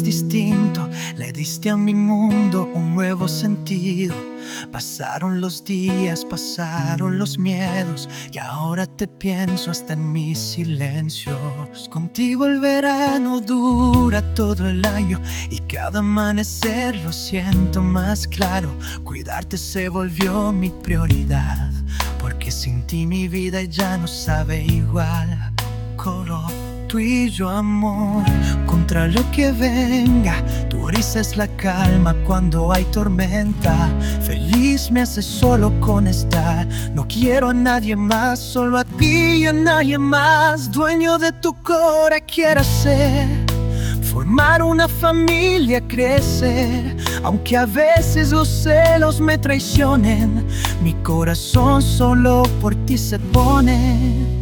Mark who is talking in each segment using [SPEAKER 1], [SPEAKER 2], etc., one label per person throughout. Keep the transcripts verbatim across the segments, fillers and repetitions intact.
[SPEAKER 1] distinto, le diste a mi mundo un nuevo sentido. Pasaron los días, pasaron los miedos, y ahora te pienso hasta en mis silencios. Contigo el verano dura todo el año, y cada amanecer lo siento más claro. Cuidarte se volvió mi prioridad, porque sin ti mi vida ya no sabe igual. Coro, tú y yo, amor, contra lo que venga. Tu risa es la calma cuando hay tormenta. Feliz me hace solo con estar. No quiero a nadie más, solo a ti y a nadie más. Dueño de tu cora quiero ser, formar una familia, crecer. Aunque a veces los celos me traicionen, mi corazón solo por ti se pone.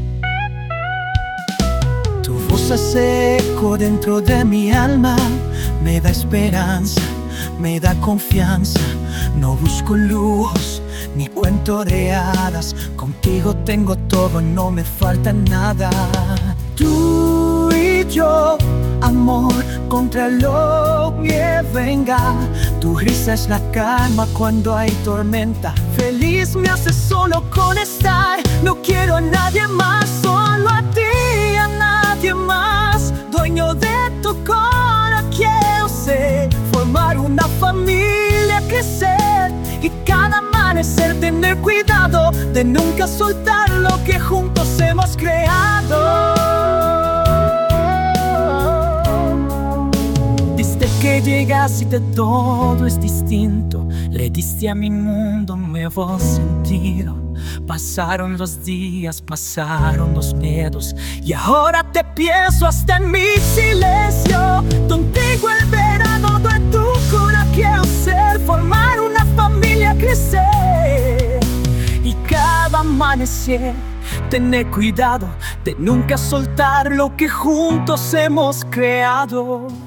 [SPEAKER 1] Tu voz hace eco dentro de mi alma, me da esperanza, me da confianza. No busco lujos ni cuento de hadas, contigo tengo todo, no me falta nada. Tú y yo, amor, contra lo que venga. Tu risa es la calma cuando hay tormenta. Feliz me hace solo con estar. No quiero a nadie más, solo a ti, a nadie más. Dueño de tu corazón quiero ser, formar una familia, crecer. Y cada amanecer tener cuidado de nunca soltar lo que juntos hemos creado. Desde que llegaste todo es distinto, le diste a mi mundo un nuevo sentido. Pasaron los días, pasaron los miedos, y ahora te pienso hasta en mi silencio. Contigo el verano de tu cura quiero ser, formar una familia, crecer. Y cada amanecer tener cuidado de nunca soltar lo que juntos hemos creado.